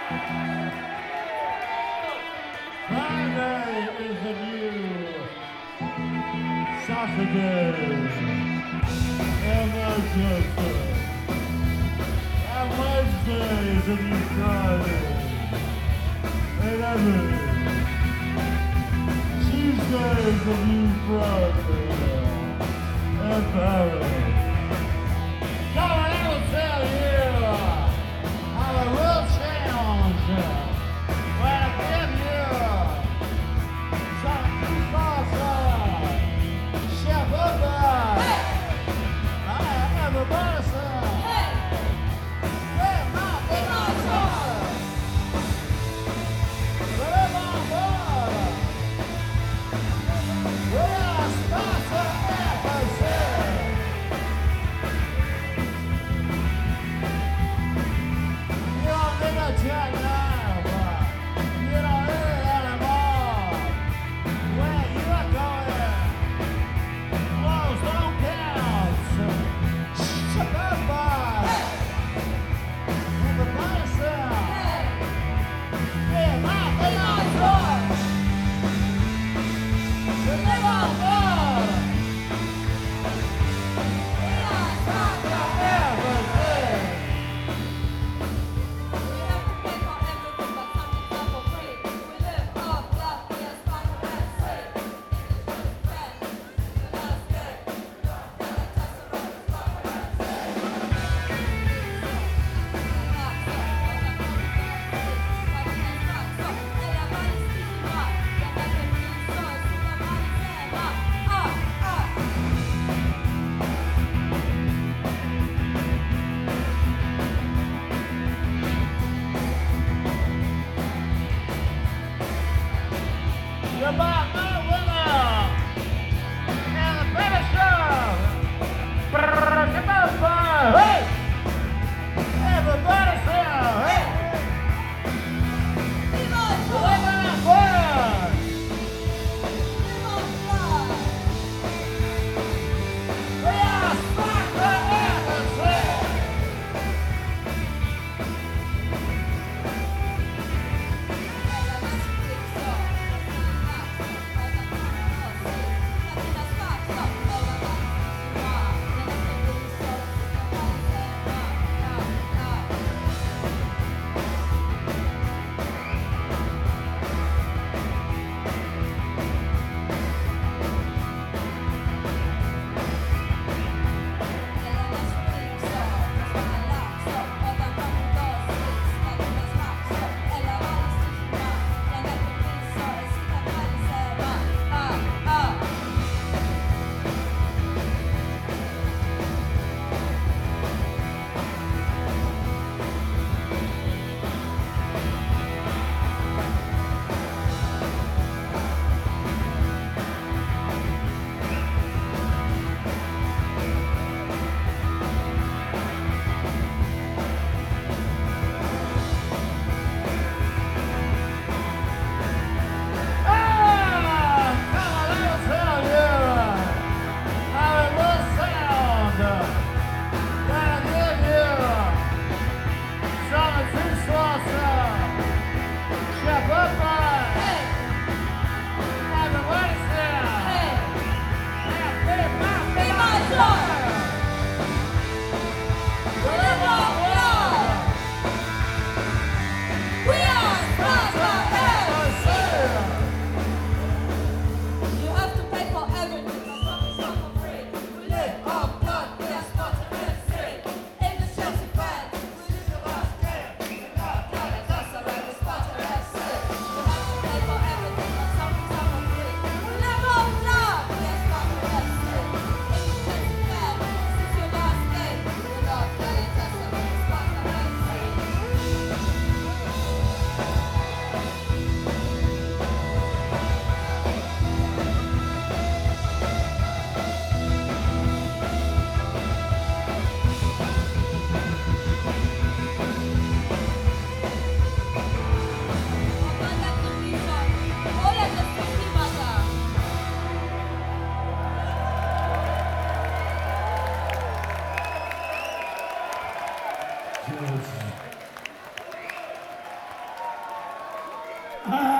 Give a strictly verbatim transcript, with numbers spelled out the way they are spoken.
Friday is the new Saturday. Emergency. And Wednesday is a new Friday. Eleven. Tuesday is a new Friday. And Paris. Come on, I will tell you. I'm a real challenge. When I give you some salsa, chef up, I everybody say, hey, my big salsa, live on board, we are sponsor episode. You don't need a jackknife. You don't need it anymore. Where you are going, close don't count. Shut up, boy. In the bicycle. Yeah, my big on board. We live on board. We are stronger everything. You're about my winner and the finisher. Brrr, come on, boy. Hey! Everybody say, hey! Live on board. We are stronger everything. Ah!